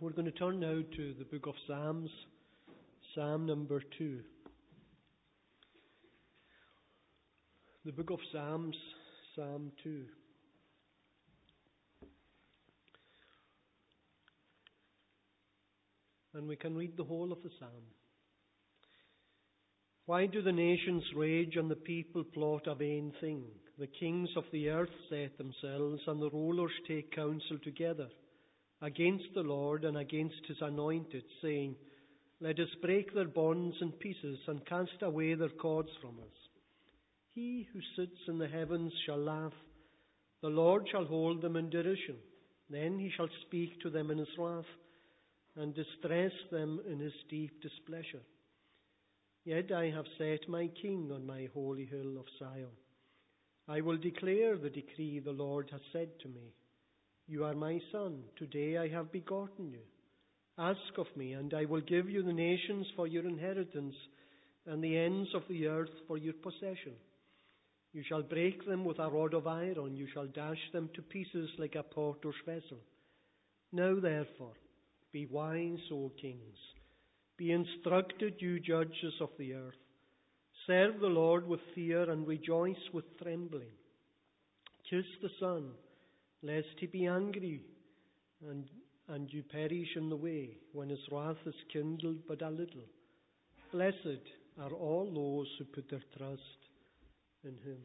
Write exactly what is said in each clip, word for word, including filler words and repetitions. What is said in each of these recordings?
We're going to turn now to the book of Psalms, Psalm number two. The book of Psalms, Psalm two. And we can read the whole of the psalm. Why do the nations rage and the people plot a vain thing? The kings of the earth set themselves, and the rulers take counsel together against the Lord and against his anointed, saying, Let us break their bonds in pieces and cast away their cords from us. He who sits in the heavens shall laugh. The Lord shall hold them in derision. Then he shall speak to them in his wrath and distress them in his deep displeasure. Yet I have set my king on my holy hill of Zion. I will declare the decree the Lord has said to me. You are my son. Today I have begotten you. Ask of me, and I will give you the nations for your inheritance, and the ends of the earth for your possession. You shall break them with a rod of iron. You shall dash them to pieces like a potter's vessel. Now therefore, be wise, O kings. Be instructed, you judges of the earth. Serve the Lord with fear and rejoice with trembling. Kiss the Son, lest he be angry and, and you perish in the way, when his wrath is kindled but a little. Blessed are all those who put their trust in him.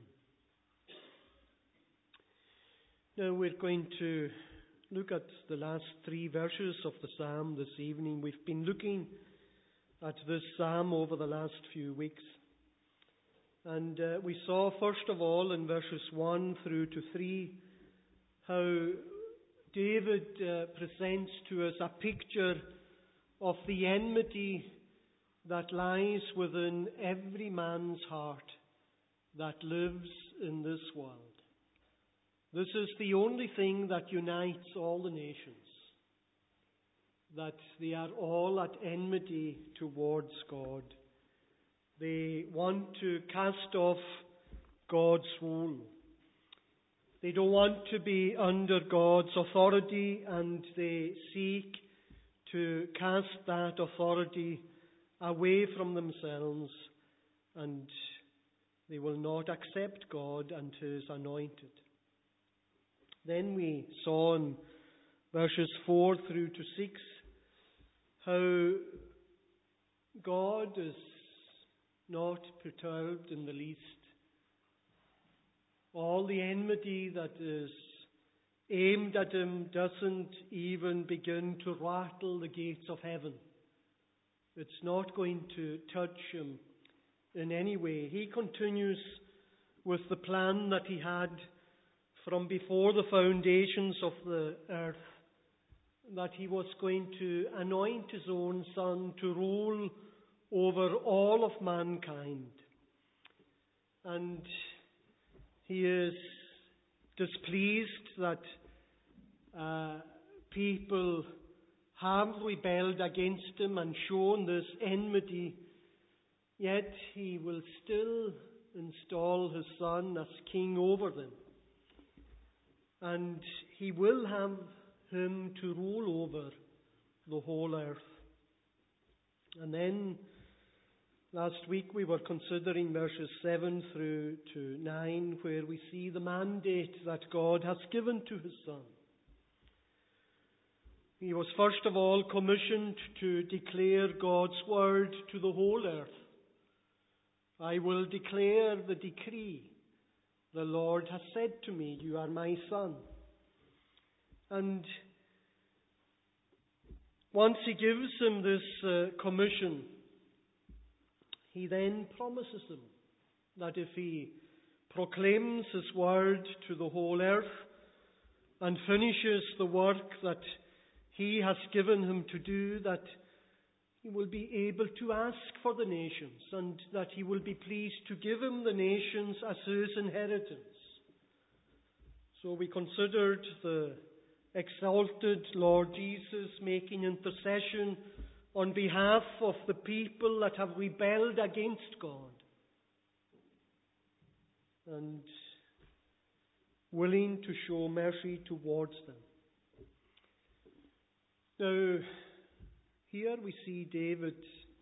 Now we're going to look at the last three verses of the psalm this evening. We've been looking at this psalm over the last few weeks. And uh, we saw, first of all, in verses one through to three, how David uh, presents to us a picture of the enmity that lies within every man's heart that lives in this world. This is the only thing that unites all the nations, that they are all at enmity towards God. They want to cast off God's rule. They don't want to be under God's authority, and they seek to cast that authority away from themselves, and they will not accept God and his anointed. Then we saw in verses four through to six how God is not perturbed in the least. All the enmity that is aimed at him doesn't even begin to rattle the gates of heaven. It's not going to touch him in any way. He continues with the plan that he had from before the foundations of the earth, that he was going to anoint his own Son to rule over all of mankind. And he is displeased that uh, people have rebelled against him and shown this enmity, yet he will still install his Son as king over them. And he will have him to rule over the whole earth. And then last week we were considering verses seven through to nine, where we see the mandate that God has given to his Son. He was first of all commissioned to declare God's word to the whole earth. I will declare the decree. The Lord has said to me, you are my Son. And once he gives him this uh, commission, he then promises him that if he proclaims his word to the whole earth and finishes the work that he has given him to do, that he will be able to ask for the nations, and that he will be pleased to give him the nations as his inheritance. So we considered the exalted Lord Jesus making intercession on behalf of the people that have rebelled against God, and willing to show mercy towards them. Now, here we see David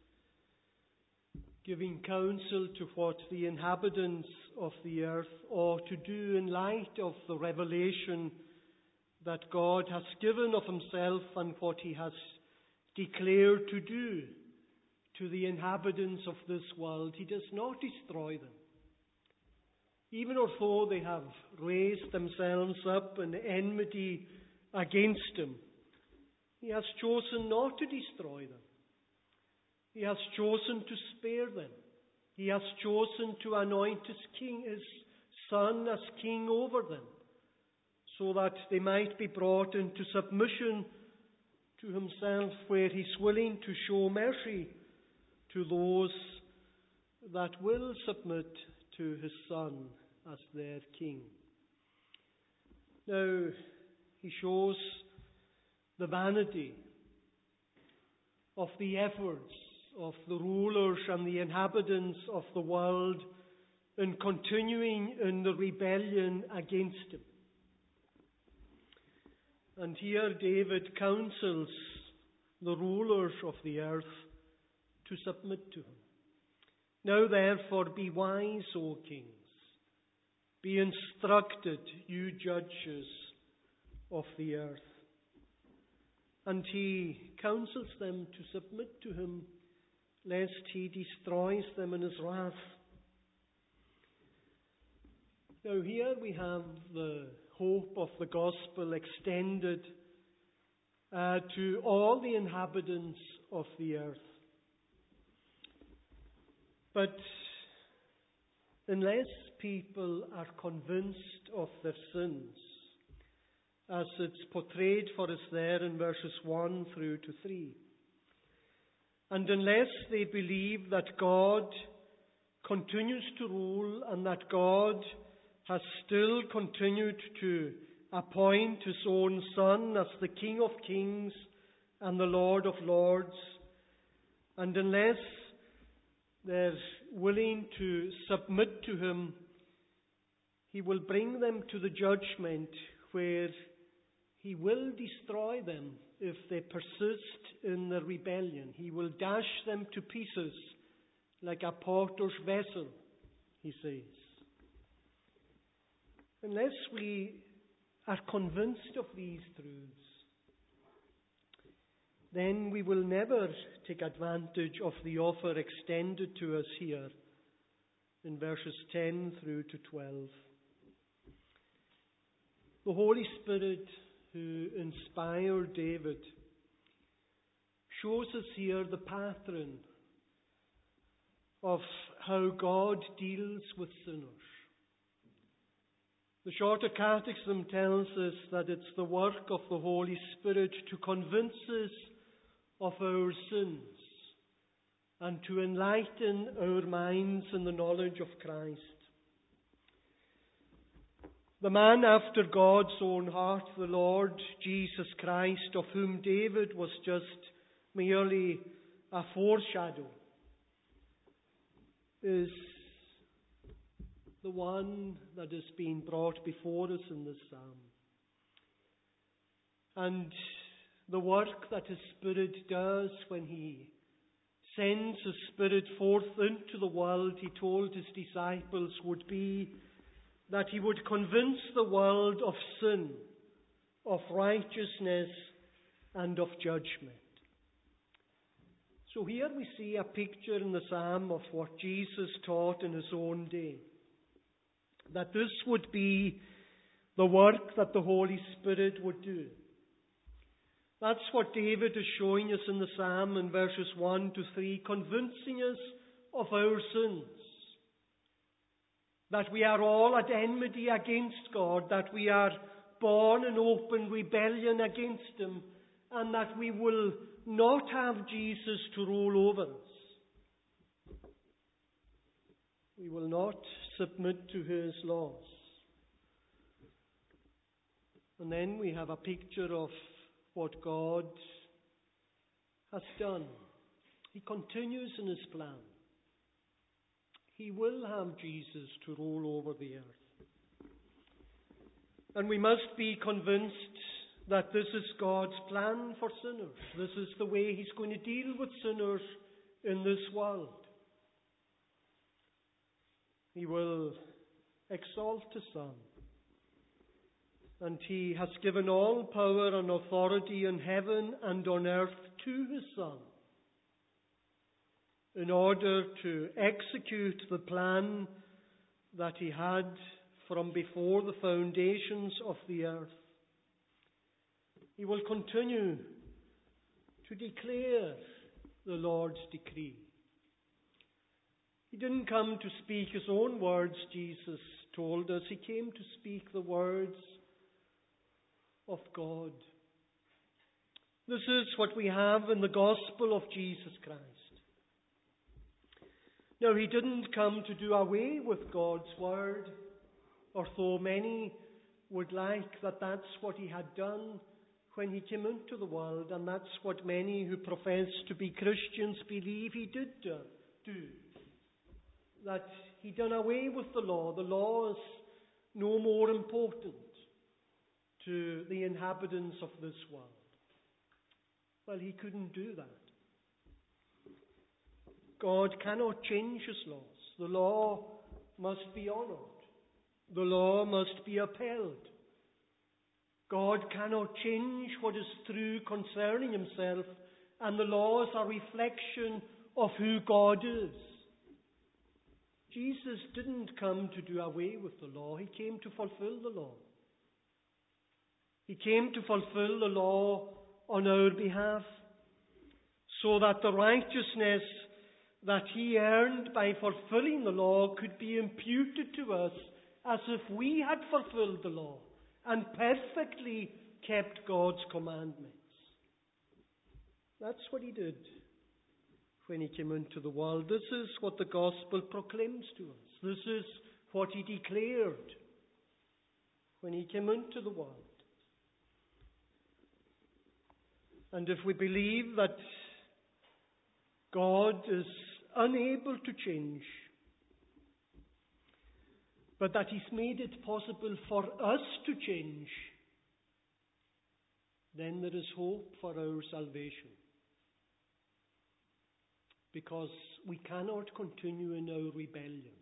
giving counsel to what the inhabitants of the earth ought to do in light of the revelation that God has given of himself and what he has declared to do to the inhabitants of this world. He does not destroy them. Even although they have raised themselves up in enmity against him, he has chosen not to destroy them. He has chosen to spare them. He has chosen to anoint his king, his son as king over them, so that they might be brought into submission to himself, where he's willing to show mercy to those that will submit to his son as their king. Now, he shows the vanity of the efforts of the rulers and the inhabitants of the world in continuing in the rebellion against him. And here David counsels the rulers of the earth to submit to him. Now therefore be wise, O kings. Be instructed, you judges of the earth. And he counsels them to submit to him, lest he destroys them in his wrath. Now here we have the hope of the gospel extended uh, to all the inhabitants of the earth. But unless people are convinced of their sins, as it's portrayed for us there in verses one through to three, and unless they believe that God continues to rule and that God has still continued to appoint his own Son as the King of Kings and the Lord of Lords, and unless they're willing to submit to him, he will bring them to the judgment where he will destroy them if they persist in the rebellion. He will dash them to pieces like a potter's vessel, he says. Unless we are convinced of these truths, then we will never take advantage of the offer extended to us here in verses ten through to twelve. The Holy Spirit who inspired David shows us here the pattern of how God deals with sinners. The Shorter Catechism tells us that it's the work of the Holy Spirit to convince us of our sins and to enlighten our minds in the knowledge of Christ. The man after God's own heart, the Lord Jesus Christ, of whom David was just merely a foreshadow, is the one that is being brought before us in this psalm. And the work that his Spirit does when he sends his Spirit forth into the world, he told his disciples, would be that he would convince the world of sin, of righteousness, and of judgment. So here we see a picture in the psalm of what Jesus taught in his own day. That this would be the work that the Holy Spirit would do. That's what David is showing us in the psalm in verses one to three, convincing us of our sins. That we are all at enmity against God, that we are born in open rebellion against him, and that we will not have Jesus to rule over us. We will not submit to his laws. And then we have a picture of what God has done. He continues in his plan. He will have Jesus to rule over the earth. And we must be convinced that this is God's plan for sinners. This is the way He's going to deal with sinners in this world. He will exalt His Son. And He has given all power and authority in heaven and on earth to His Son, in order to execute the plan that He had from before the foundations of the earth. He will continue to declare the Lord's decree. He didn't come to speak His own words, Jesus told us. He came to speak the words of God. This is what we have in the gospel of Jesus Christ. Now, He didn't come to do away with God's word, although many would like that that's what He had done when He came into the world, and that's what many who profess to be Christians believe He did do. That He done away with the law. The law is no more important to the inhabitants of this world. Well, He couldn't do that. God cannot change His laws. The law must be honored. The law must be upheld. God cannot change what is true concerning Himself, and the laws are a reflection of who God is. Jesus didn't come to do away with the law. He came to fulfill the law. He came to fulfill the law on our behalf, so that the righteousness that He earned by fulfilling the law could be imputed to us as if we had fulfilled the law and perfectly kept God's commandments. That's what He did when He came into the world. This is what the gospel proclaims to us. This is what He declared when He came into the world. And if we believe that God is unable to change, but that He's made it possible for us to change, then there is hope for our salvation. Because we cannot continue in our rebellion.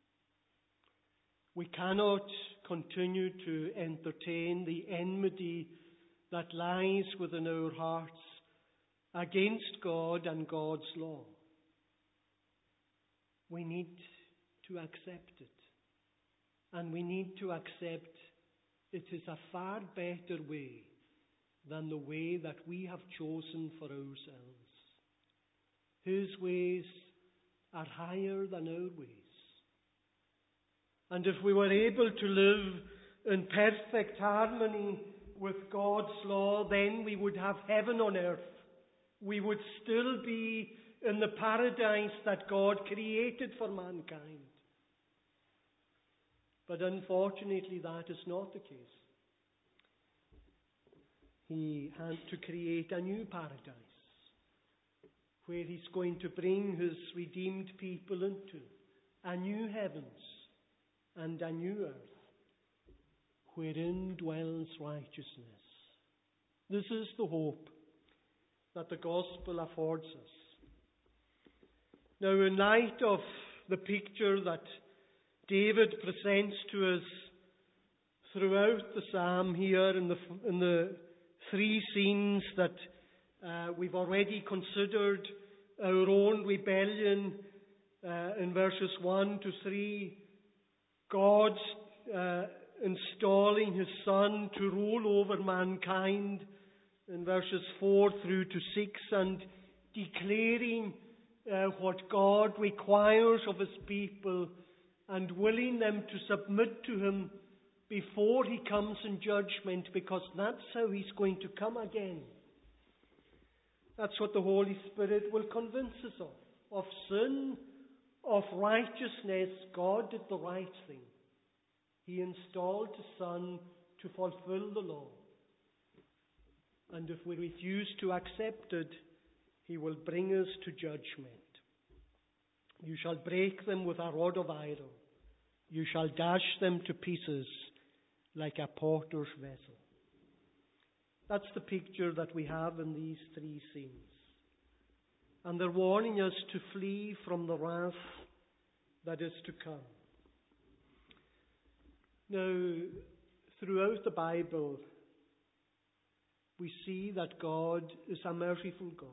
We cannot continue to entertain the enmity that lies within our hearts against God and God's law. We need to accept it. And we need to accept it is a far better way than the way that we have chosen for ourselves. His ways are higher than our ways. And if we were able to live in perfect harmony with God's law, then we would have heaven on earth. We would still be in the paradise that God created for mankind. But unfortunately, that is not the case. He had to create a new paradise, where He's going to bring His redeemed people into a new heavens and a new earth, wherein dwells righteousness. This is the hope that the gospel affords us. Now, in light of the picture that David presents to us throughout the psalm here in the, in the three scenes that uh, we've already considered, our own rebellion uh, in verses one to three, God's uh, installing His Son to rule over mankind in verses four through to six, and declaring uh, what God requires of His people and willing them to submit to Him before He comes in judgment, because that's how He's going to come again. That's what the Holy Spirit will convince us of. Of sin, of righteousness. God did the right thing. He installed His Son to fulfill the law. And if we refuse to accept it, He will bring us to judgment. You shall break them with a rod of iron. You shall dash them to pieces like a potter's vessel. That's the picture that we have in these three scenes. And they're warning us to flee from the wrath that is to come. Now, throughout the Bible, we see that God is a merciful God.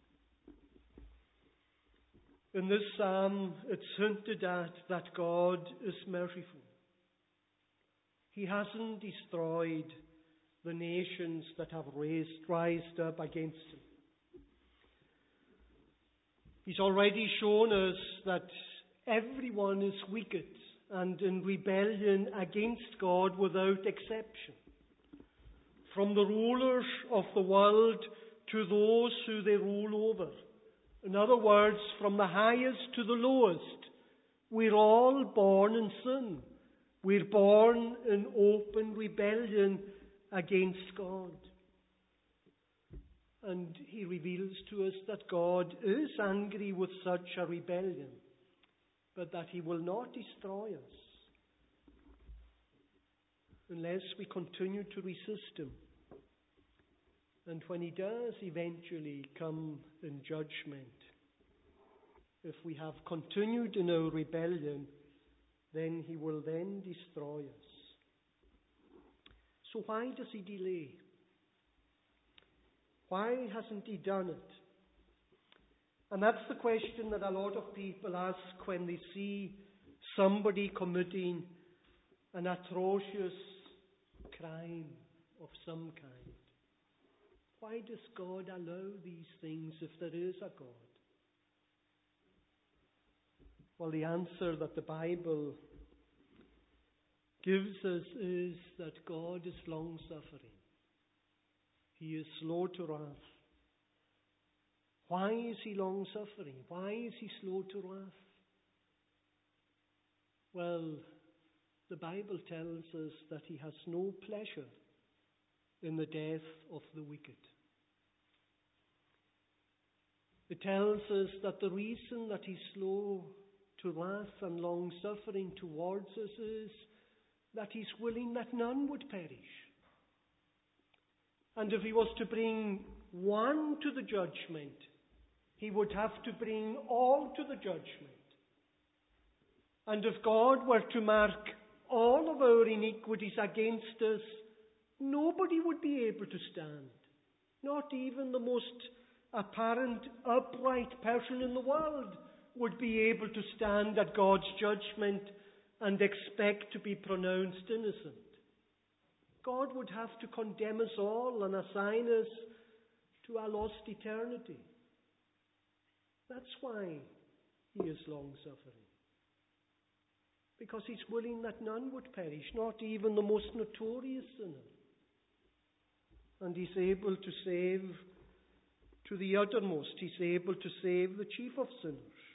In this psalm, it's hinted at that God is merciful. He hasn't destroyed the nations that have raised, rised up against him. He's already shown us that everyone is wicked and in rebellion against God without exception. From the rulers of the world to those who they rule over. In other words, from the highest to the lowest, we're all born in sin. We're born in open rebellion against God. And he reveals to us that God is angry with such a rebellion, but that he will not destroy us unless we continue to resist him. And when he does eventually come in judgment, if we have continued in our rebellion, then he will then destroy us. So why does he delay? Why hasn't he done it? And that's the question that a lot of people ask when they see somebody committing an atrocious crime of some kind. Why does God allow these things if there is a God? Well, the answer that the Bible gives us is that God is long-suffering. He is slow to wrath. Why is he long-suffering? Why is he slow to wrath? Well, the Bible tells us that he has no pleasure in the death of the wicked. It tells us that the reason that he's slow to wrath and long-suffering towards us is that he's willing that none would perish. And if he was to bring one to the judgment, he would have to bring all to the judgment. And if God were to mark all of our iniquities against us, nobody would be able to stand. Not even the most apparent upright person in the world would be able to stand at God's judgment and expect to be pronounced innocent. God would have to condemn us all and assign us to a lost eternity. That's why he is long-suffering. Because he's willing that none would perish, not even the most notorious sinner. And he's able to save to the uttermost. He's able to save the chief of sinners.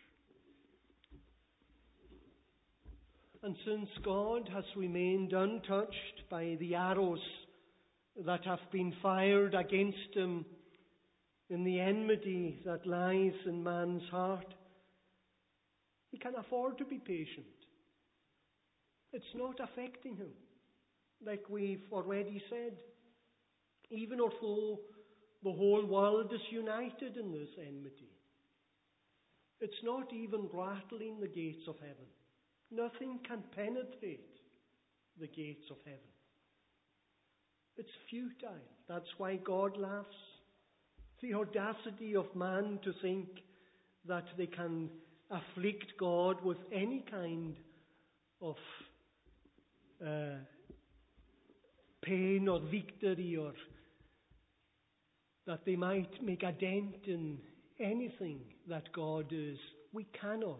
And since God has remained untouched by the arrows that have been fired against him in the enmity that lies in man's heart, he can afford to be patient. It's not affecting him, like we've already said. Even although the whole world is united in this enmity, it's not even rattling the gates of heaven. Nothing can penetrate the gates of heaven. It's futile. That's why God laughs. The audacity of man to think that they can afflict God with any kind of uh, pain or victory, or that they might make a dent in anything that God is. We cannot.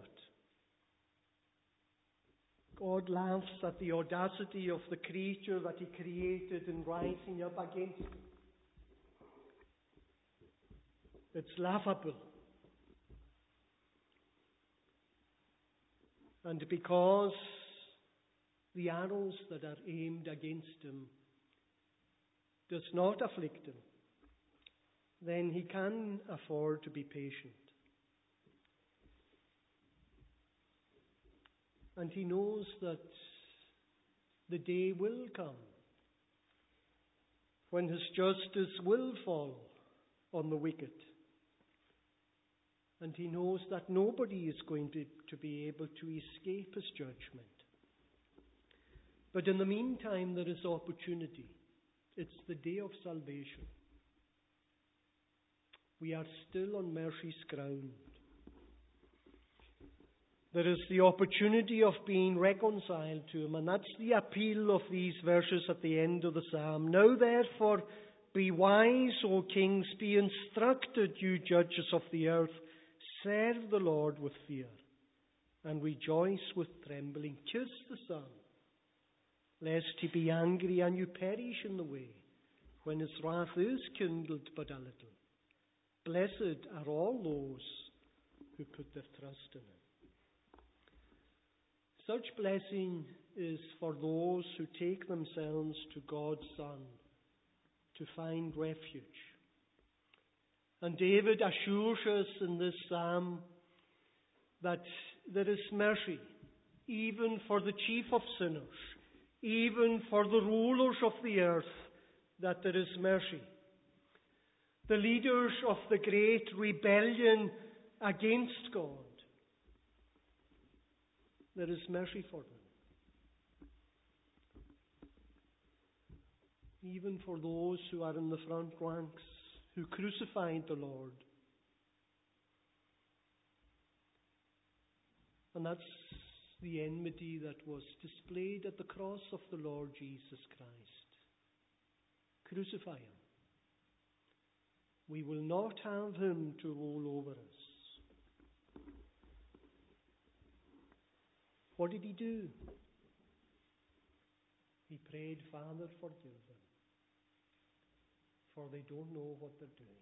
God laughs at the audacity of the creature that he created in rising up against him. It's laughable. And because the arrows that are aimed against him does not afflict him, then he can afford to be patient. And he knows that the day will come when his justice will fall on the wicked. And he knows that nobody is going to, to be able to escape his judgment. But in the meantime, there is opportunity. It's the day of salvation. We are still on mercy's ground. There is the opportunity of being reconciled to him, and that's the appeal of these verses at the end of the psalm. Now therefore, be wise, O kings, be instructed, you judges of the earth. Serve the Lord with fear, and rejoice with trembling. Kiss the Son, lest he be angry and you perish in the way, when his wrath is kindled but a little. Blessed are all those who put their trust in him. Such blessing is for those who take themselves to God's Son to find refuge. And David assures us in this psalm that there is mercy, even for the chief of sinners, even for the rulers of the earth, that there is mercy. The leaders of the great rebellion against God, there is mercy for them. Even for those who are in the front ranks, who crucified the Lord. And that's the enmity that was displayed at the cross of the Lord Jesus Christ. Crucify him. We will not have him to rule over us. What did he do? He prayed, Father, forgive them, for they don't know what they're doing.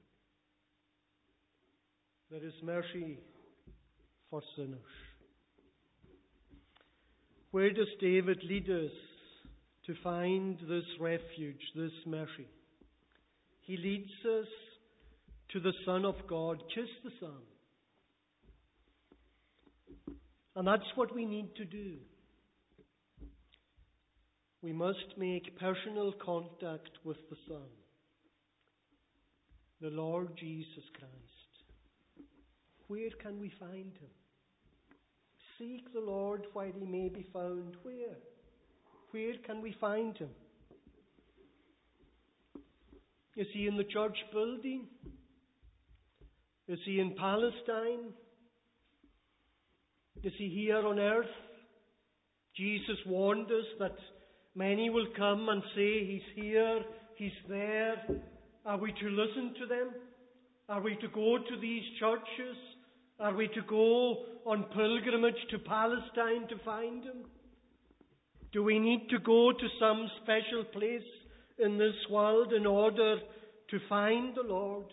There is mercy for sinners. Where does David lead us to find this refuge, this mercy? He leads us to the Son of God. Kiss the Son. And that's what we need to do. We must make personal contact with the Son, the Lord Jesus Christ. Where can we find him? Seek the Lord while he may be found. Where? Where can we find him? Is he in the church building? Is he in Palestine? Is he here on earth? Jesus warned us that many will come and say, he's here, he's there. Are we to listen to them? Are we to go to these churches? Are we to go on pilgrimage to Palestine to find him? Do we need to go to some special place in this world in order to find the Lord?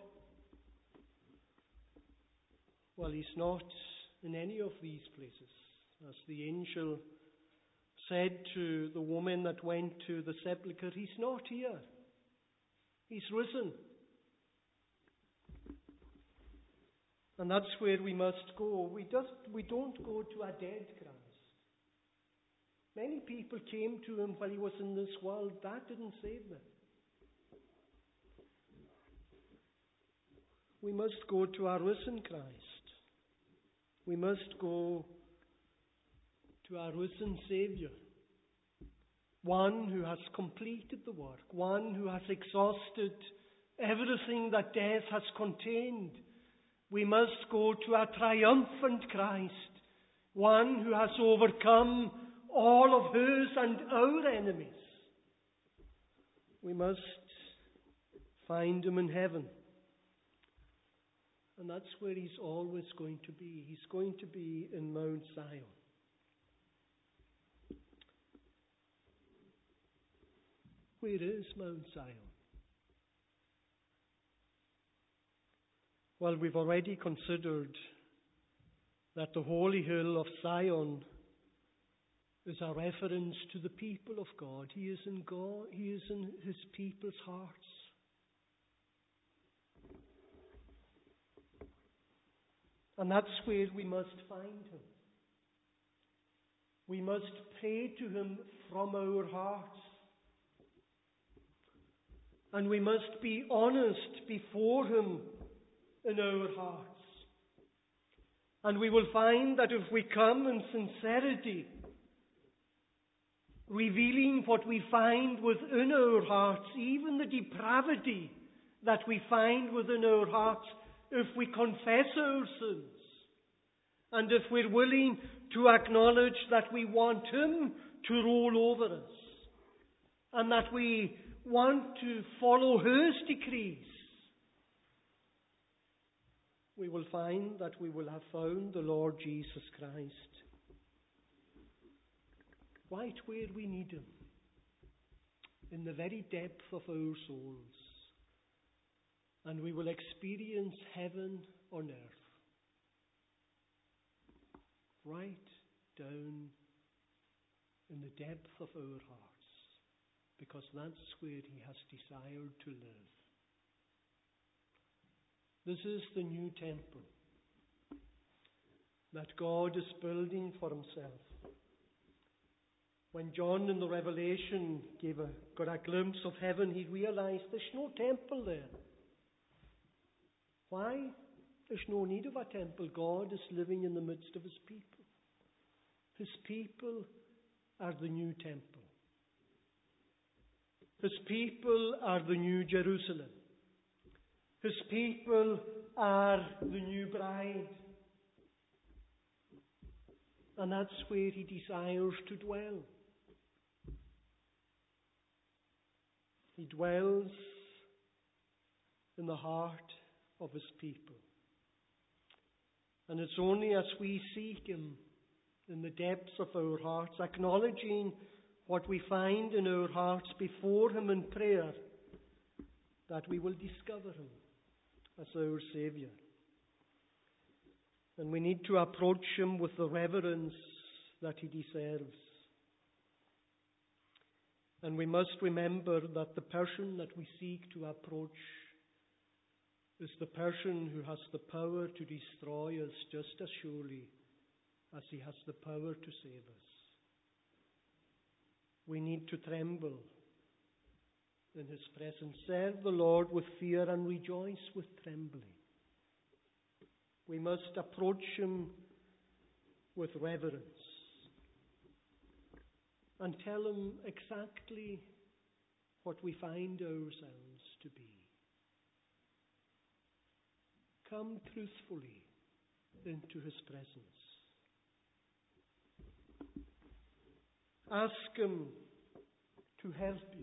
Well, he's not in any of these places. As the angel said to the woman that went to the sepulchre, he's not here. He's risen. And that's where we must go. We just we don't go to a dead Christ. Many people came to him while he was in this world. That didn't save them. We must go to our risen Christ. We must go to our risen Savior. One who has completed the work. One who has exhausted everything that death has contained. We must go to a triumphant Christ, one who has overcome all of his and our enemies. We must find him in heaven. And that's where he's always going to be. He's going to be in Mount Zion. Where is Mount Zion? Well, we've already considered that the holy hill of Zion is a reference to the people of God. He is in God, he is in his people's hearts. And that's where we must find him. We must pray to him from our hearts. And we must be honest before Him in our hearts. And we will find that if we come in sincerity, revealing what we find within our hearts, even the depravity that we find within our hearts, if we confess our sins, and if we're willing to acknowledge that we want Him to rule over us, and that we want to follow His decrees, we will find that we will have found the Lord Jesus Christ right where we need Him, in the very depth of our souls. And we will experience heaven on earth, right down in the depth of our hearts, because that's where He has desired to live. This is the new temple that God is building for Himself. When John in the Revelation gave a, got a glimpse of heaven, he realized there's no temple there. Why? There's no need of a temple. God is living in the midst of His people. His people are the new temple. His people are the new Jerusalem. His people are the new bride. And that's where He desires to dwell. He dwells in the heart of His people. And it's only as we seek Him in the depths of our hearts, acknowledging what we find in our hearts before Him in prayer, that we will discover Him as our Saviour. And we need to approach Him with the reverence that He deserves. And we must remember that the person that we seek to approach is the person who has the power to destroy us just as surely as He has the power to save us. We need to tremble in His presence. Serve the Lord with fear and rejoice with trembling. We must approach Him with reverence and tell Him exactly what we find ourselves to be. Come truthfully into His presence. Ask Him to help you.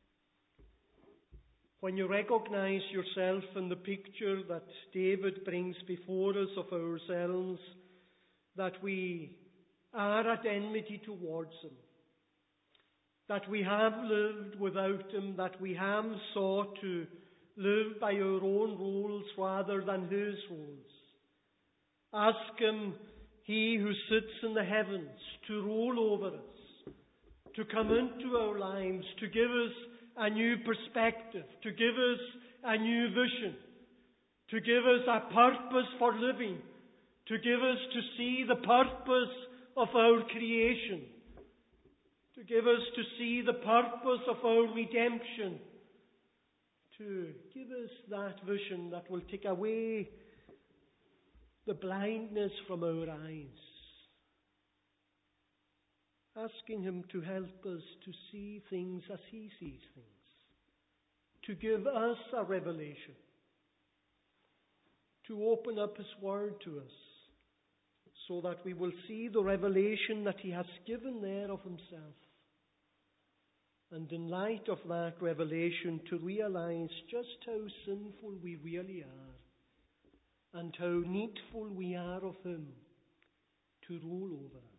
When you recognize yourself in the picture that David brings before us of ourselves, that we are at enmity towards Him, that we have lived without Him, that we have sought to live by our own rules rather than His rules. Ask Him, He who sits in the heavens, to rule over us, to come into our lives, to give us a new perspective, to give us a new vision, to give us a purpose for living, to give us to see the purpose of our creation, to give us to see the purpose of our redemption, to give us that vision that will take away the blindness from our eyes. Asking Him to help us to see things as He sees things, to give us a revelation, to open up His Word to us, so that we will see the revelation that He has given there of Himself. And in light of that revelation, to realize just how sinful we really are, and how needful we are of Him to rule over us.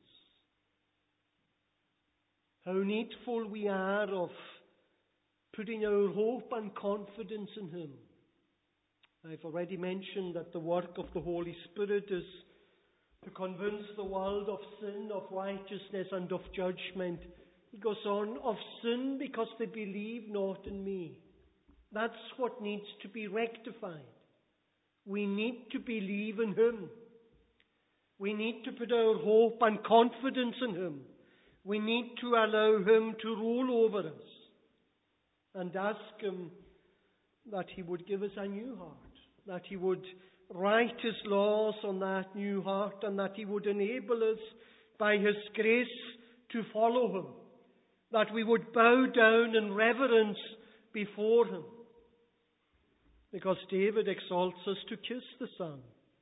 How needful we are of putting our hope and confidence in Him. I've already mentioned that the work of the Holy Spirit is to convince the world of sin, of righteousness, and of judgment. He goes on, of sin because they believe not in me. That's what needs to be rectified. We need to believe in Him. We need to put our hope and confidence in Him. We need to allow Him to rule over us and ask Him that he would give us a new heart, that he would write his laws on that new heart, and that he would enable us by his grace to follow him, that we would bow down in reverence before him. Because David exalts us to kiss the Son.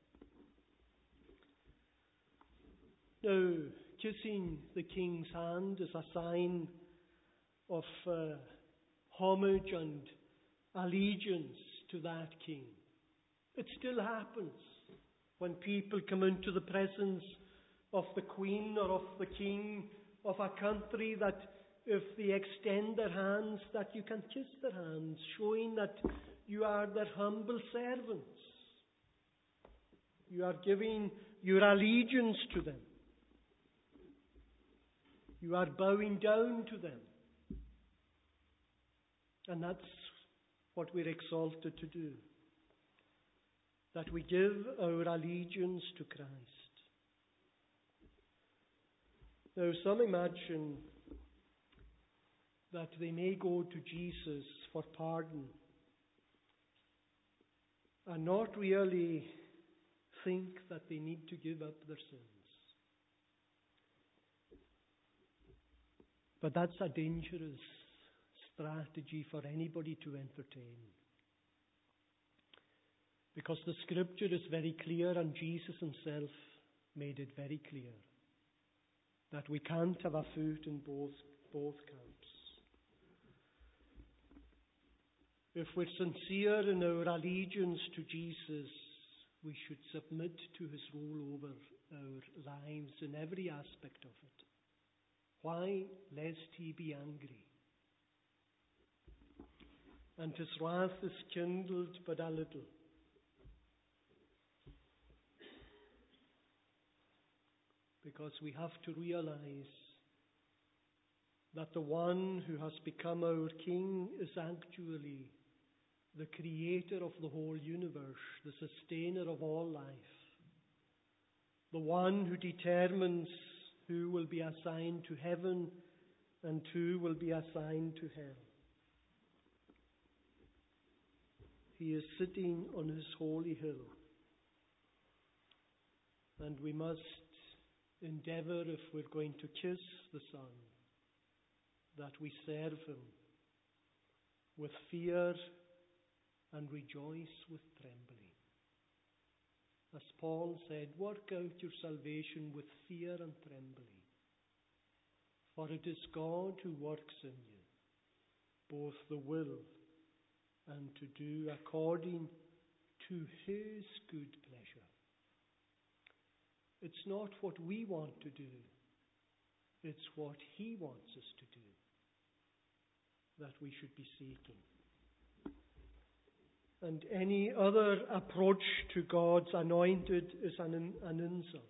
Now, kissing the king's hand is a sign of uh, homage and allegiance to that king. It still happens when people come into the presence of the queen or of the king of a country, that if they extend their hands, that you can kiss their hands, showing that you are their humble servants. You are giving your allegiance to them. You are bowing down to them. And that's what we're exalted to do. That we give our allegiance to Christ. Now, some imagine that they may go to Jesus for pardon and not really think that they need to give up their sins. But that's a dangerous strategy for anybody to entertain. Because the scripture is very clear, and Jesus himself made it very clear that we can't have a foot in both, both camps. If we're sincere in our allegiance to Jesus, we should submit to his rule over our lives in every aspect of it. Why? Lest he be angry, and his wrath is kindled but a little. Because we have to realize that the one who has become our king is actually the creator of the whole universe, the sustainer of all life, the one who determines who will be assigned to heaven and who will be assigned to hell. He is sitting on his holy hill, and we must endeavor, if we're going to kiss the Son, that we serve him with fear and rejoice with trembling. As Paul said, work out your salvation with fear and trembling, for it is God who works in you, both the will and to do according to his good pleasure. It's not what we want to do, it's what he wants us to do that we should be seeking. And any other approach to God's anointed is an, an insult.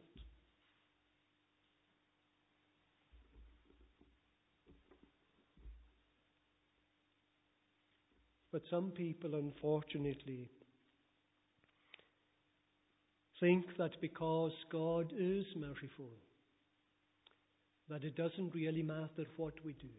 But some people, unfortunately, think that because God is merciful, that it doesn't really matter what we do.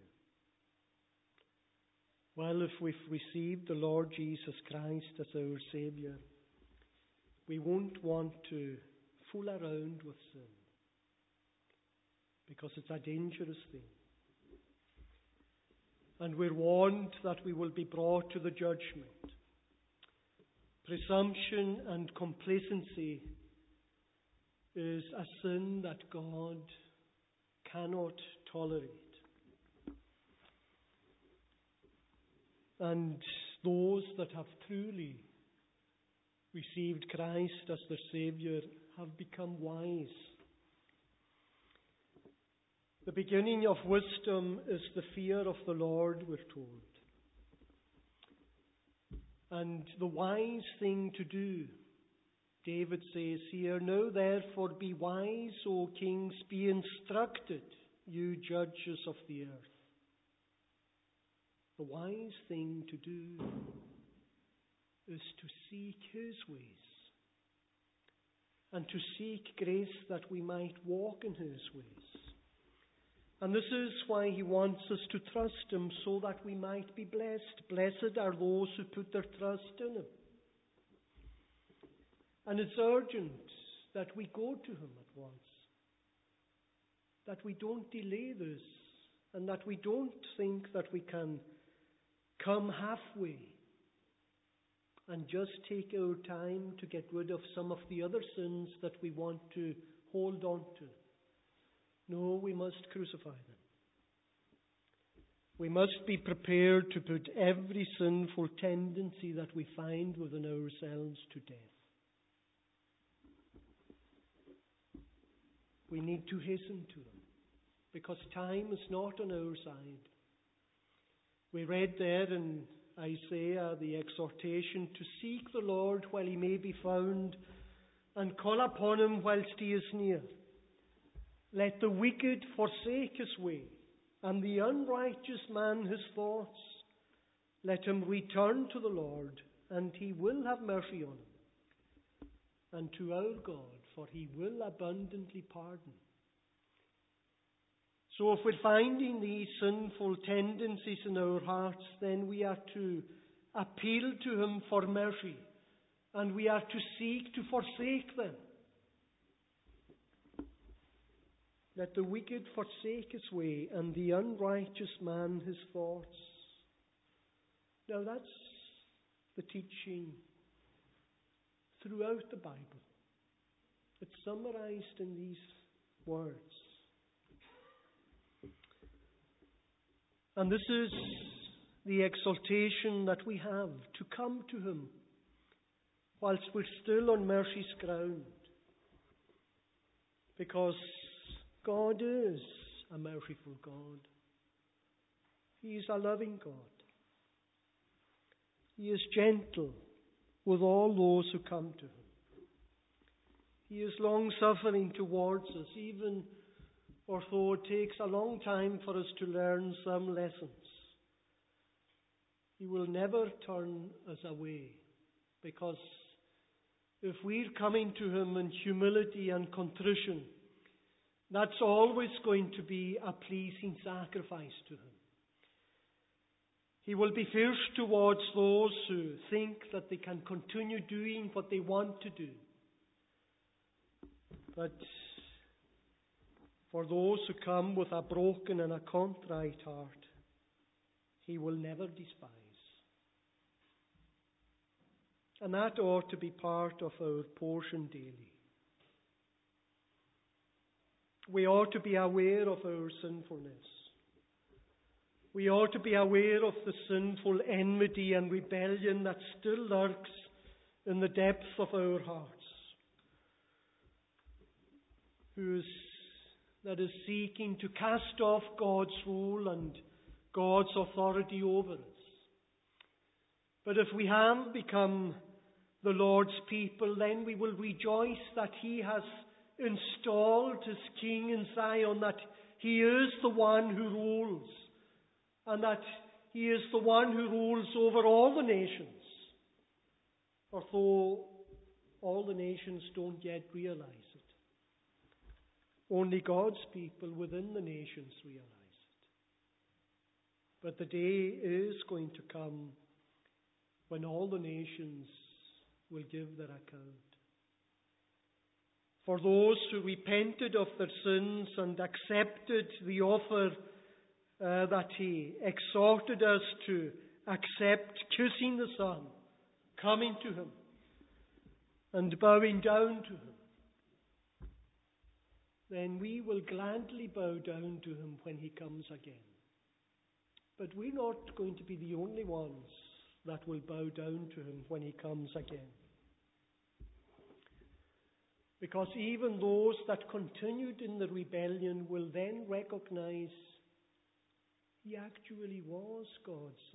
Well, if we've received the Lord Jesus Christ as our Savior, we won't want to fool around with sin, because it's a dangerous thing. And we're warned that we will be brought to the judgment. Presumption and complacency is a sin that God cannot tolerate. And those that have truly received Christ as their Savior have become wise. The beginning of wisdom is the fear of the Lord, we're told. And the wise thing to do, David says here, "Now therefore be wise, O kings, be instructed, you judges of the earth." The wise thing to do is to seek his ways and to seek grace that we might walk in his ways. And this is why he wants us to trust him, so that we might be blessed. Blessed are those who put their trust in him. And it's urgent that we go to him at once, that we don't delay this, and that we don't think that we can come halfway and just take our time to get rid of some of the other sins that we want to hold on to. No, we must crucify them. We must be prepared to put every sinful tendency that we find within ourselves to death. We need to hasten to them, because time is not on our side. We read there in Isaiah the exhortation to seek the Lord while he may be found, and call upon him whilst he is near. Let the wicked forsake his way, and the unrighteous man his thoughts. Let him return to the Lord, and he will have mercy on him, and to our God, for he will abundantly pardon. So if we're finding these sinful tendencies in our hearts, then we are to appeal to him for mercy, and we are to seek to forsake them. Let the wicked forsake his way, and the unrighteous man his thoughts. Now that's the teaching throughout the Bible. It's summarized in these words. And this is the exaltation that we have, to come to him whilst we're still on mercy's ground. Because God is a merciful God. He is a loving God. He is gentle with all those who come to him. He is long-suffering towards us, even although it takes a long time for us to learn some lessons. He will never turn us away, because if we're coming to him in humility and contrition, that's always going to be a pleasing sacrifice to him. He will be fierce towards those who think that they can continue doing what they want to do. But for those who come with a broken and a contrite heart, he will never despise. And that ought to be part of our portion daily. We ought to be aware of our sinfulness. We ought to be aware of the sinful enmity and rebellion that still lurks in the depths of our hearts, who's, that is seeking to cast off God's rule and God's authority over us. But if we have become the Lord's people, then we will rejoice that he has installed his king in Zion, that he is the one who rules, and that he is the one who rules over all the nations, although all the nations don't yet realize it. Only God's people within the nations realize it. But the day is going to come when all the nations will give their account. For those who repented of their sins and accepted the offer uh, that he exhorted us to accept, kissing the Son, coming to him, and bowing down to him, then we will gladly bow down to him when he comes again. But we're not going to be the only ones that will bow down to him when he comes again. Because even those that continued in the rebellion will then recognize he actually was God's Son.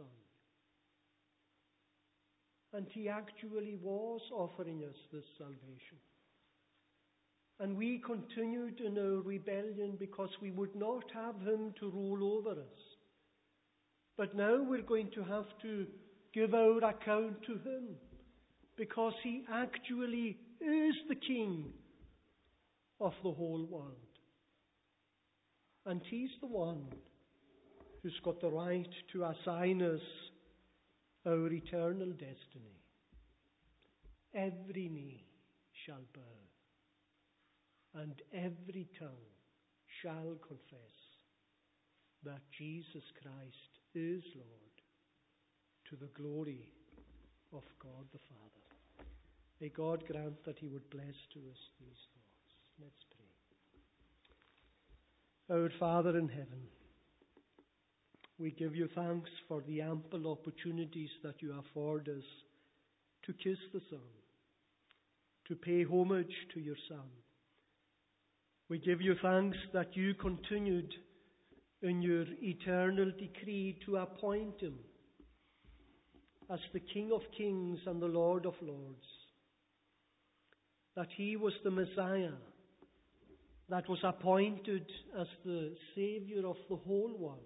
And he actually was offering us this salvation. And we continued in our rebellion because we would not have him to rule over us. But now we're going to have to give our account to him, because he actually is the King of the whole world. And He's the one who's got the right to assign us our eternal destiny. Every knee shall bow, and every tongue shall confess that Jesus Christ is Lord, to the glory of God the Father. May God grant that He would bless to us these thoughts. Let's pray. Our Father in heaven, we give you thanks for the ample opportunities that you afford us to kiss the Son, to pay homage to your Son. We give you thanks that you continued in your eternal decree to appoint him as the King of Kings and the Lord of Lords, that he was the Messiah that was appointed as the Saviour of the whole world.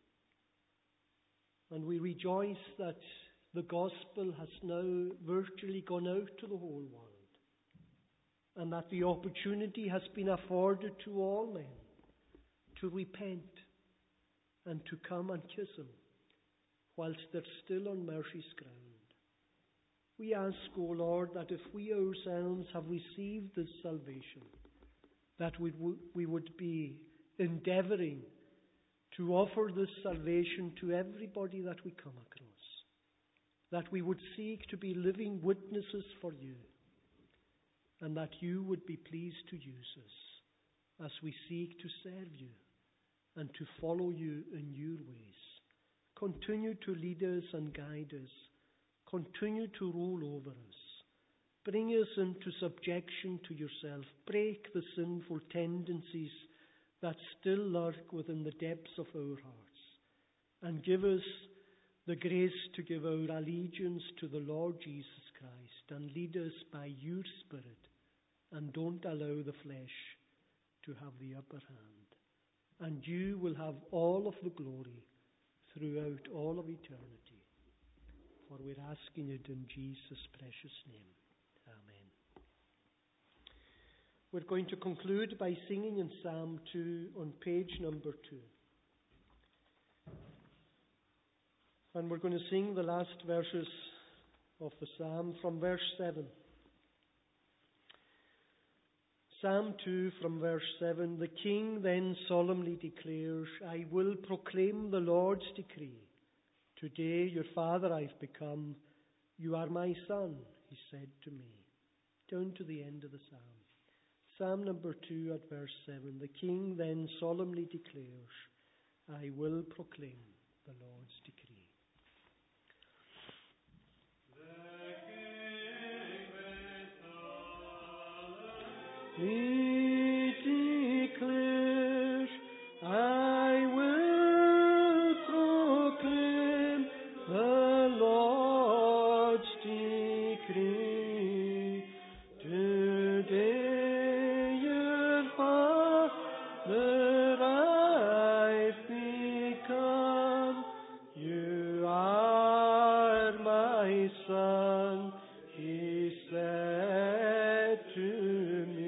And we rejoice that the gospel has now virtually gone out to the whole world, and that the opportunity has been afforded to all men to repent and to come and kiss him whilst they're still on mercy's ground. We ask, O Lord, that if we ourselves have received this salvation, that we, w- we would be endeavouring to offer this salvation to everybody that we come across, that we would seek to be living witnesses for you, and that you would be pleased to use us as we seek to serve you and to follow you in your ways. Continue to lead us and guide us. Continue to rule over us. Bring us into subjection to yourself. Break the sinful tendencies that still lurk within the depths of our hearts. And give us the grace to give our allegiance to the Lord Jesus Christ, and lead us by your Spirit, and don't allow the flesh to have the upper hand. And you will have all of the glory throughout all of eternity. For we're asking it in Jesus' precious name. Amen. We're going to conclude by singing in Psalm two on page number two. And we're going to sing the last verses of the psalm from verse seven. Psalm two from verse seven. The king then solemnly declares, I will proclaim the Lord's decree. Today your father I've become. You are my son, he said to me. Down to the end of the psalm. Psalm number two at verse seven. The king then solemnly declares, I will proclaim the Lord's decree. He declares, I will proclaim the Lord's decree. Today your father I've become. You are my son, he said to me.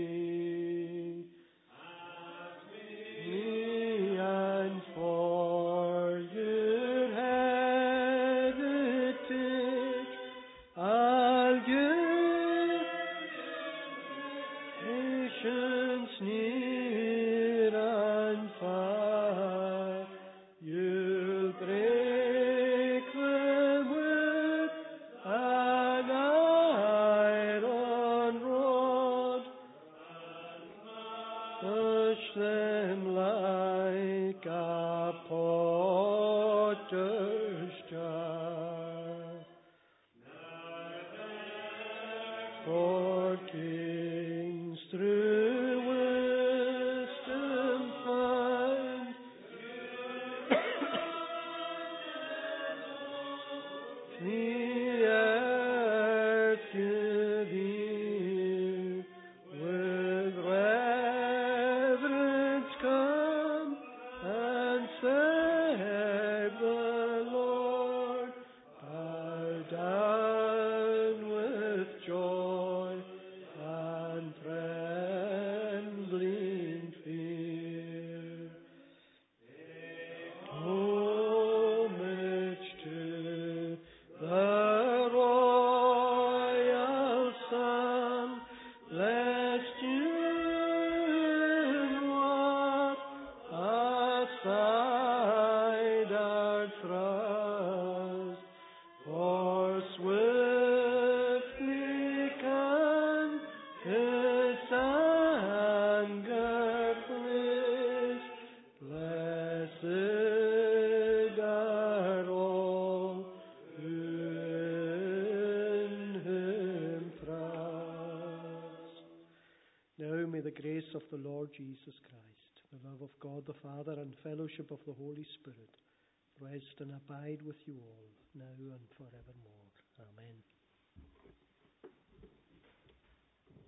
grace of the Lord Jesus Christ, the love of God the Father, and fellowship of the Holy Spirit rest and abide with you all, now and forevermore. Amen.